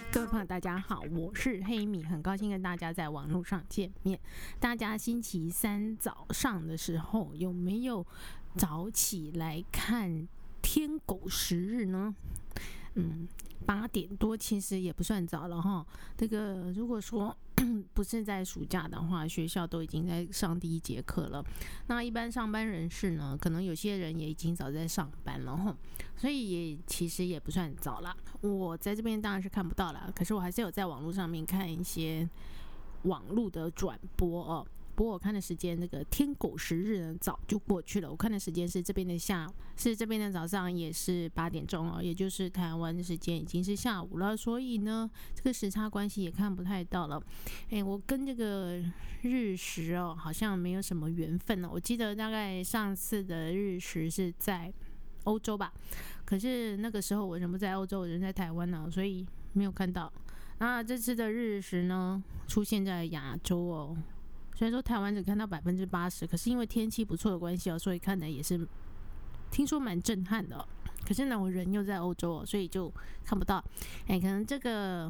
各位朋友大家好，我是黑米，很高兴跟大家在网络上见面。大家星期三早上的时候有没有早起来看天狗食日呢？8点多其实也不算早了哈。这个如果说不是在暑假的话，学校都已经在上第一节课了。那一般上班人士呢，可能有些人也已经早在上班了哈，所以其实也不算早啦。我在这边当然是看不到啦，可是我还是有在网络上面看一些网络的转播哦。不过我看的时间，那个天狗食日呢早就过去了。我看的时间是这边的早上，也是8点钟哦，也就是台湾的时间已经是下午了，所以呢，这个时差关系也看不太到了。我跟这个日食哦，好像没有什么缘分了。我记得大概上次的日食是在欧洲吧，可是那个时候我人不在欧洲，我人在台湾呢，所以没有看到。那这次的日食呢，出现在亚洲哦。虽然说台湾只看到80%，可是因为天气不错的关系哦，所以看的也是听说蛮震撼的。可是呢，我人又在欧洲哦，所以就看不到。可能这个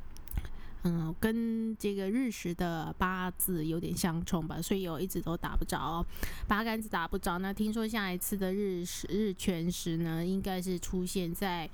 跟这个日食的八字有点相冲吧，所以我一直都打不着八竿子打不着。那听说下一次的日全食呢，应该是出现在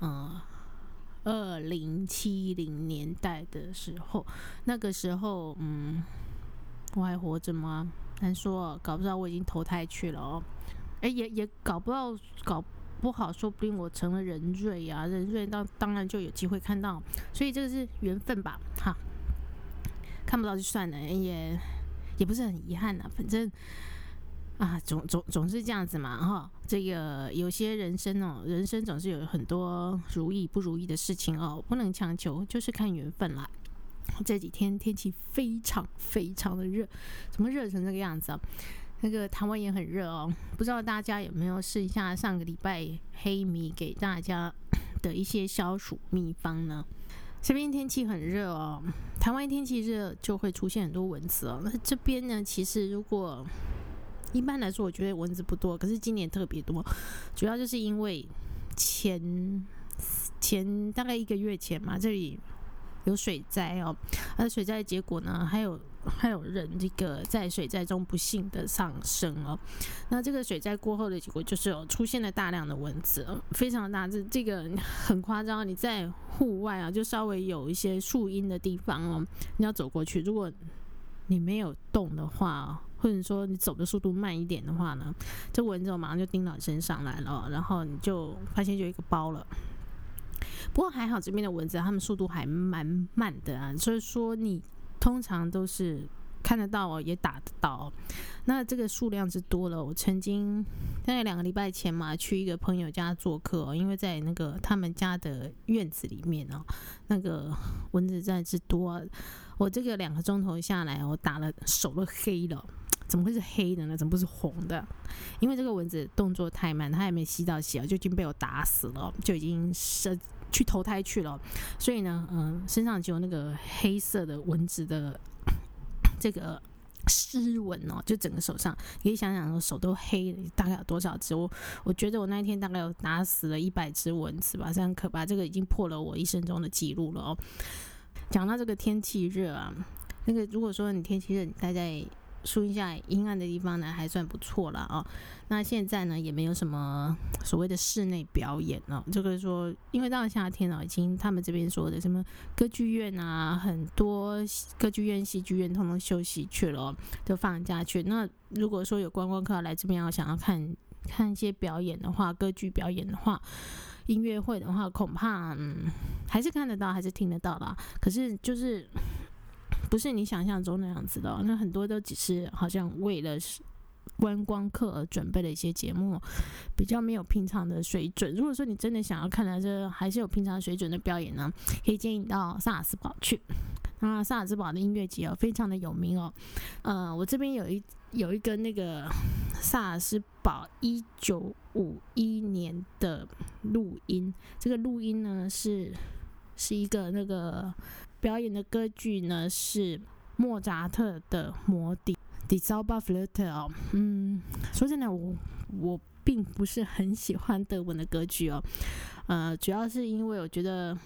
2070年代的时候，那个时候我还活着吗？难说，搞不知道我已经投胎去了哦。也搞不好，说不定我成了人瑞啊，人瑞当然就有机会看到，所以这个是缘分吧，哈，看不到就算了，也不是很遗憾啊，反正啊，总是这样子嘛，哈。这个有些人生总是有很多如意不如意的事情哦，不能强求，就是看缘分啦。这几天天气非常非常的热，怎么热成这个样子啊？那个台湾也很热哦，不知道大家有没有试一下上个礼拜黑米给大家的一些消暑秘方呢？这边天气很热哦，台湾天气热就会出现很多蚊子哦。那这边呢，其实如果一般来说，我觉得蚊子不多，可是今年特别多，主要就是因为前大概1个月前嘛，这里有水灾哦，水灾的结果呢，还有人这个在水灾中不幸的丧生哦。那这个水灾过后的结果就是出现了大量的蚊子，非常大，这个很夸张。你在户外啊，就稍微有一些树荫的地方哦，你要走过去，如果你没有动的话，或者说你走的速度慢一点的话呢，这蚊子马上就叮到你身上来了，然后你就发现就有一个包了。不过还好，这边的蚊子它们速度还蛮慢的啊，所以说你通常都是看得到哦，也打得到哦。那这个数量之多了，我曾经大概2个礼拜前嘛，去一个朋友家做客哦，因为在那个他们家的院子里面哦，那个蚊子真的是多啊。我这个2个钟头下来，我打了手都黑了。怎么会是黑的呢？怎么不是红的？因为这个蚊子动作太慢，它还没吸到血就已经被我打死了，就已经去投胎去了。所以呢，身上只有那个黑色的蚊子的这个湿纹哦，就整个手上，你可以想想，手都黑了，大概有多少只？我觉得我那一天大概有打死了100只蚊子吧，这样可怕，这个已经破了我一生中的记录了哦。讲到这个天气热啊，那个如果说你天气热，你待在树荫下阴暗的地方呢，还算不错啦哦。那现在呢，也没有什么所谓的室内表演哦。这个说，因为到了夏天了，已经他们这边说的什么歌剧院啊，很多歌剧院、戏剧院通通休息去了哦，都放假去。那如果说有观光客来这边想要看一些表演的话，歌剧表演的话，音乐会的话，恐怕还是看得到，还是听得到啦。可是就是不是你想象中那样子的哦，那很多都只是好像为了观光客而准备的一些节目，比较没有平常的水准。如果说你真的想要看的这还是有平常水准的表演呢，可以建议你到萨尔斯堡去。那萨尔斯堡的音乐节非常的有名哦。我这边有一个那个萨尔斯堡1951年的录音，这个录音呢是一个那个表演的歌剧呢是莫扎特的魔笛 Die Zauberflöte 哦。说真的，我并不是很喜欢德文的歌剧哦。主要是因为我觉得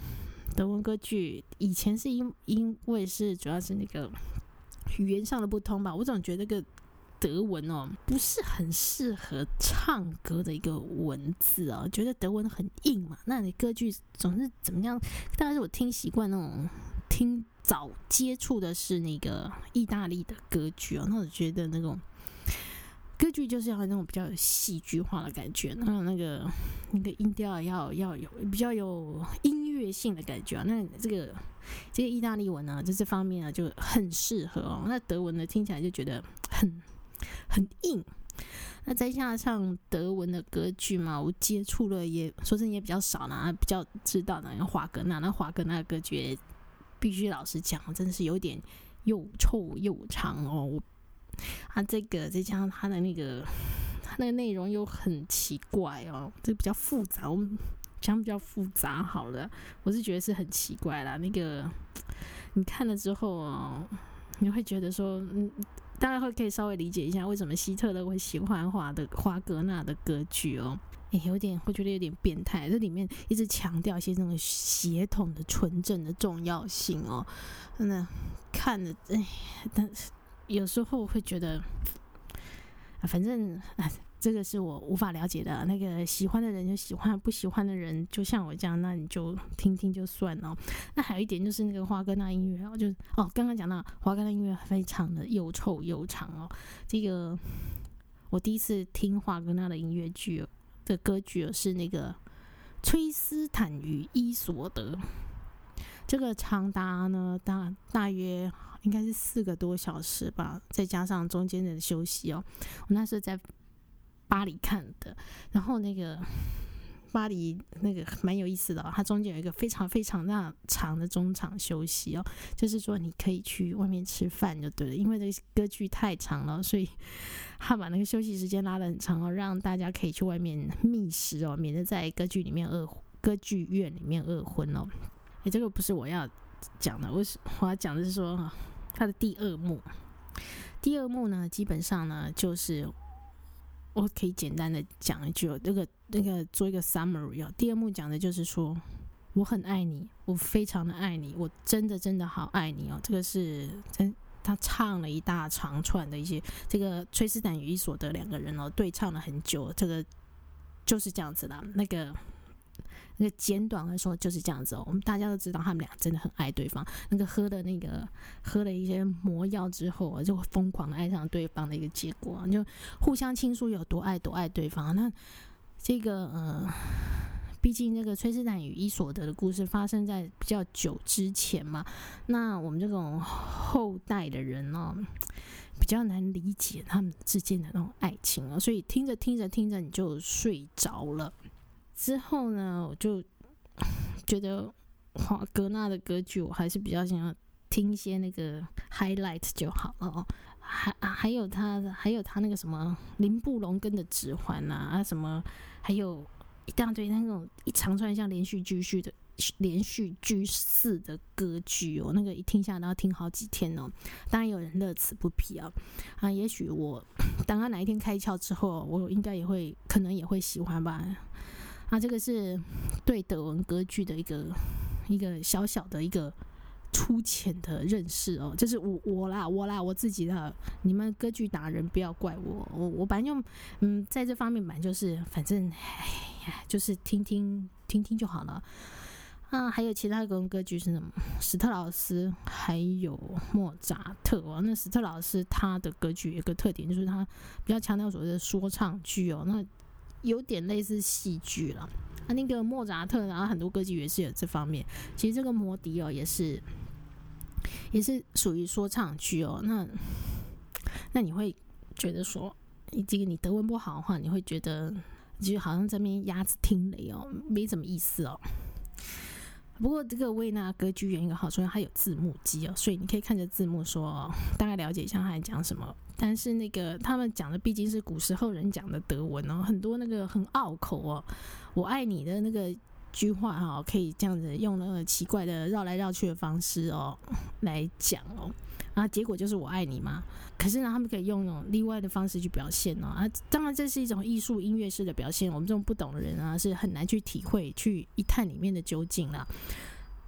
德文歌剧以前是因为是主要是那个语言上的不通吧，我总觉得这个德文不是很适合唱歌的一个文字觉得德文很硬嘛，那你歌剧总是怎么样？大概是我听习惯那种听早接触的是那个意大利的歌剧那我觉得那种歌剧就是要那种比较有戏剧化的感觉，那个音调要有比较有音乐性的感觉那这个意大利文呢，在这方面就很适合那德文呢听起来就觉得很硬。那再加上德文的歌剧嘛，我接触了也说真的也比较少啦，比较知道的华格纳的歌剧必须老实讲，真的是有点又臭又长再加上他的那个内容又很奇怪这比较复杂，我们讲比较复杂好了，我是觉得是很奇怪啦。那个你看了之后你会觉得说大概可以稍微理解一下为什么希特勒会喜欢华格纳的歌剧会觉得有点变态，这里面一直强调一些那种血统的纯正的重要性真的看了但是有时候会觉得反正这个是我无法了解的那个喜欢的人就喜欢，不喜欢的人就像我这样，那你就听听就算了那还有一点就是那个华格纳音乐就刚刚讲到华格纳音乐非常的又臭又长这个我第一次听华格纳的音乐剧的歌剧是那个崔斯坦与伊索德，这个长达呢大约应该是4个多小时吧，再加上中间的休息我那时候在巴黎看的，然后那个巴黎那个蛮有意思的它中间有一个非常非常长的中场休息就是说你可以去外面吃饭就对了，因为这个歌剧太长了，所以他把那个休息时间拉得很长让大家可以去外面觅食免得在歌剧院里面饿昏这个不是我要讲的，我要讲的是说它的第二幕呢，基本上呢就是我可以简单的讲一句那个做一个 summary 第二幕讲的就是说我很爱你，我非常的爱你，我真的真的好爱你这个是他唱了一大长串的一些这个崔斯坦与伊索德2个人对唱了很久，这个就是这样子啦，那个简短的说就是这样子我们大家都知道他们俩真的很爱对方，那个喝了一些魔药之后就疯狂的爱上对方的一个结果就互相倾诉有多爱对方那这个毕竟这个崔斯坦与伊索德的故事发生在比较久之前嘛，那我们这种后代的人比较难理解他们之间的那种爱情所以听着你就睡着了。之后呢我就觉得华格纳的歌剧我还是比较想要听一些那个 highlight 就好了还有他那个什么林布隆根的指环什么还有一大堆那种一长串像连续剧似的歌剧那个一听下来都要听好几天当然有人乐此不疲也许我当他哪一天开窍之后我应该可能也会喜欢吧这个是对德文歌剧的一个小小的一个粗浅的认识这是我自己的，你们歌剧达人不要怪我本来就在这方面本来就是反正就是听听就好了还有其他德文歌剧是什么史特劳斯还有莫扎特那史特劳斯他的歌剧有个特点就是他比较强调所谓的说唱剧那有点类似戏剧了那个莫扎特然后很多歌剧也是有这方面，其实这个魔笛也是属于说唱剧那你会觉得说这个你德文不好的话你会觉得就好像这边鸭子听雷没什么意思不过这个维纳歌剧院一个好处它有字幕机所以你可以看着字幕说大概了解一下他在讲什么，但是那个他们讲的毕竟是古时候人讲的德文很多那个很拗口我爱你的那个句话可以这样子用那个奇怪的绕来绕去的方式来讲然后结果就是我爱你嘛，可是呢他们可以用那种另外的方式去表现当然这是一种艺术音乐式的表现，我们这种不懂的人是很难去体会去一探里面的究竟啦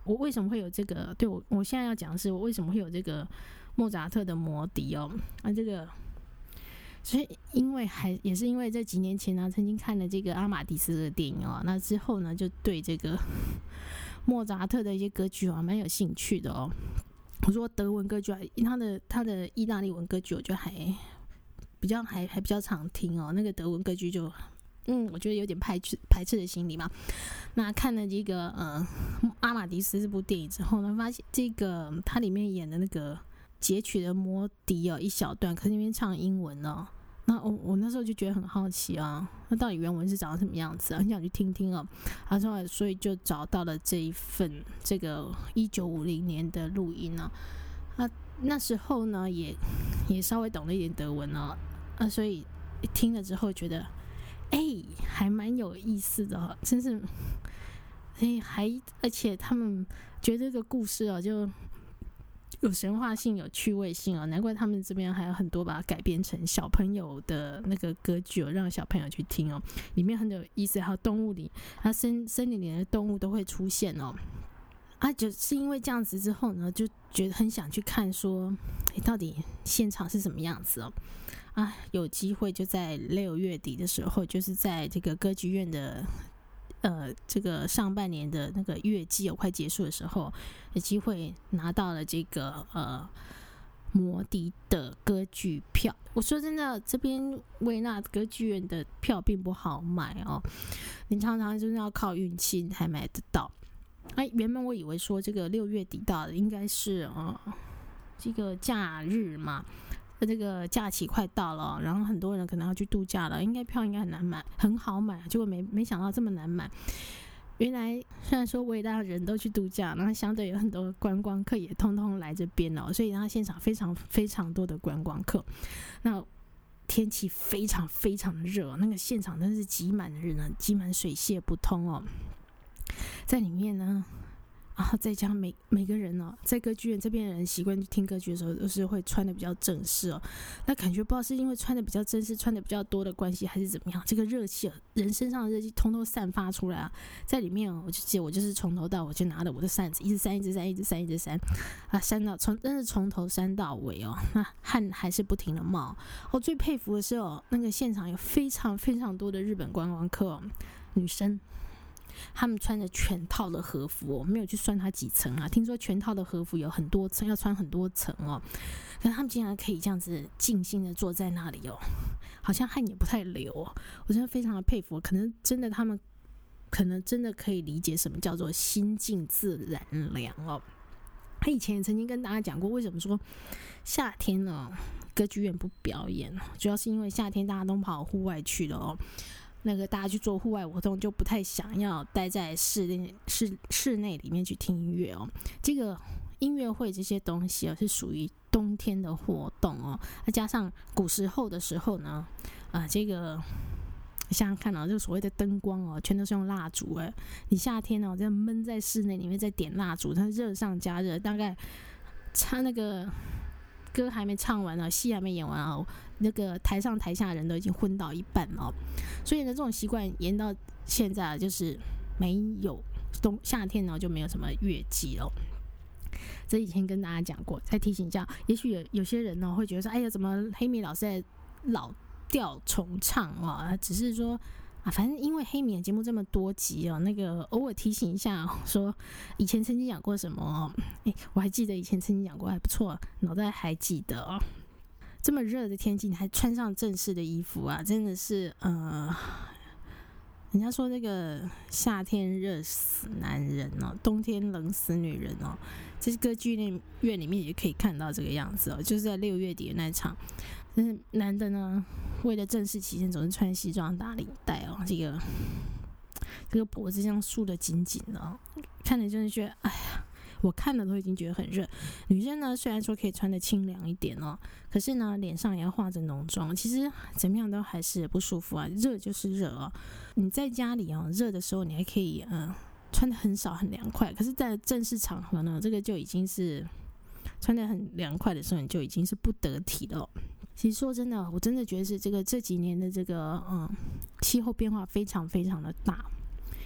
我为什么会有这个？对我现在要讲的是，我为什么会有这个莫扎特的魔笛哦？这个，所以也是因为这几年前呢，曾经看了这个阿玛迪斯的电影哦，那之后呢，就对这个莫扎特的一些歌剧蛮有兴趣的哦。我说德文歌剧，他的意大利文歌剧，我觉得还比较常听哦。那个德文歌剧就，我觉得有点排斥的心理嘛。那看了这个阿玛迪斯这部电影之后呢，发现这个他里面演的那个截取的魔笛一小段，可是里面唱英文哦。那我那时候就觉得很好奇啊，那到底原文是长什么样子啊？很想去听听哦。所以就找到了这一份这个1950年的录音啊。那时候呢也稍微懂了一点德文哦。所以听了之后觉得，还蛮有意思的哦，真是，而且他们觉得这个故事就有神话性、有趣味性难怪他们这边还有很多把它改编成小朋友的那个歌剧让小朋友去听里面很有意思，还有动物里，森林里的动物都会出现就是因为这样子之后呢，就觉得很想去看说，到底现场是什么样子有机会就在6月底的时候，就是在这个歌剧院的这个上半年的那个月季快结束的时候，有机会拿到了这个魔笛的歌剧票。我说真的，这边维纳歌剧院的票并不好买你常常就是要靠运气才买得到。原本我以为说这个6月底到的应该是这个假日嘛，这个假期快到了，然后很多人可能要去度假了，票应该很难买，很好买，结果没想到这么难买。原来虽然说维纳人都去度假，然后相对有很多观光客也通通来这边所以它现场非常非常多的观光客。那天气非常非常的热，那个现场真是挤满人呢，挤满水泄不通在里面呢。再加上每个人在歌剧院这边的人习惯去听歌剧的时候，都是会穿的比较正式那感觉不知道是因为穿的比较正式、穿的比较多的关系，还是怎么样，这个热气人身上的热气通通散发出来在里面我就记得我就是从头到尾就拿着我的扇子，一直扇扇到真是从头扇到尾那汗还是不停的冒。我最佩服的是那个现场有非常非常多的日本观光客女生。他们穿着全套的和服我没有去算它几层听说全套的和服有很多层，要穿很多层可是他们竟然可以这样子静心的坐在那里好像汗也不太流我真的非常的佩服。可能他们可能真的可以理解什么叫做心静自然凉他以前也曾经跟大家讲过，为什么说夏天歌剧院不表演，主要是因为夏天大家都跑户外去了那个大家去做户外活动，就不太想要待在室内里面去听音乐这个音乐会这些东西是属于冬天的活动再加上古时候的时候呢，这个想想看这个所谓的灯光全都是用蜡烛你夏天这样闷在室内里面再点蜡烛，它热上加热，大概唱那个歌还没唱完戏还没演完那个台上台下人都已经昏倒一半所以呢，这种习惯延到现在就是没有夏天就没有什么乐季了。这以前跟大家讲过，再提醒一下，也许有些人会觉得说，哎呀，怎么黑米老师在老调重唱只是说反正因为黑米的节目这么多集那个偶尔提醒一下说以前曾经讲过什么我还记得以前曾经讲过，还不错，脑袋还记得这么热的天气你还穿上正式的衣服真的是人家说那个夏天热死男人冬天冷死女人这是歌剧院里面也可以看到这个样子就是在6月底的那一场。但是男的呢，为了正式起见，总是穿西装打领带这个脖子这样束得紧紧的看着真的觉得哎呀，我看了都已经觉得很热。女生呢，虽然说可以穿得清凉一点可是呢，脸上也要化着浓妆，其实怎么样都还是不舒服热就是热你在家里热的时候，你还可以穿得很少很凉快，可是在正式场合呢，这个就已经是穿得很凉快的时候，你就已经是不得体了其实说真的，我真的觉得是这几年的这个气候变化非常非常的大。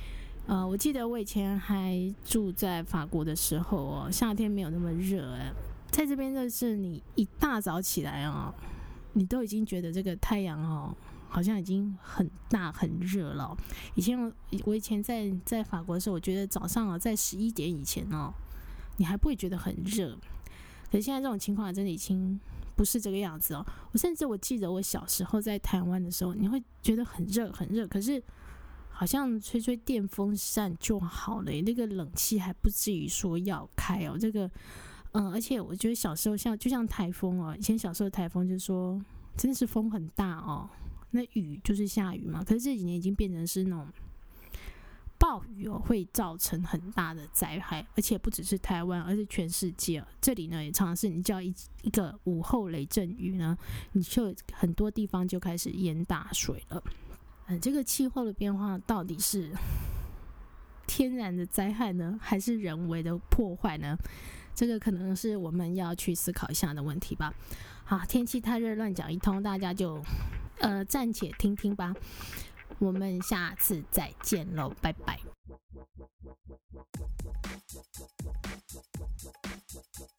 我记得我以前还住在法国的时候哦，夏天没有那么热在这边就是你一大早起来哦，你都已经觉得这个太阳哦，好像已经很大很热了。我以前在法国的时候，我觉得早上在11点以前哦，你还不会觉得很热。可是现在这种情况真的已经不是这个样子哦。甚至我记得我小时候在台湾的时候，你会觉得很热很热，可是好像吹吹电风扇就好了，那个冷气还不至于说要开哦。这个而且我觉得小时候就像台风哦，以前小时候台风就是说真的是风很大哦，那雨就是下雨嘛。可是这几年已经变成是那种暴雨哦，会造成很大的灾害，而且不只是台湾，而是全世界这里呢也常常是你只要一个午后雷阵雨呢，你就很多地方就开始淹大水了。这个气候的变化到底是天然的灾害呢，还是人为的破坏呢？这个可能是我们要去思考一下的问题吧。好，天气太热乱讲一通，大家就暂且听听吧。我们下次再见喽，拜拜。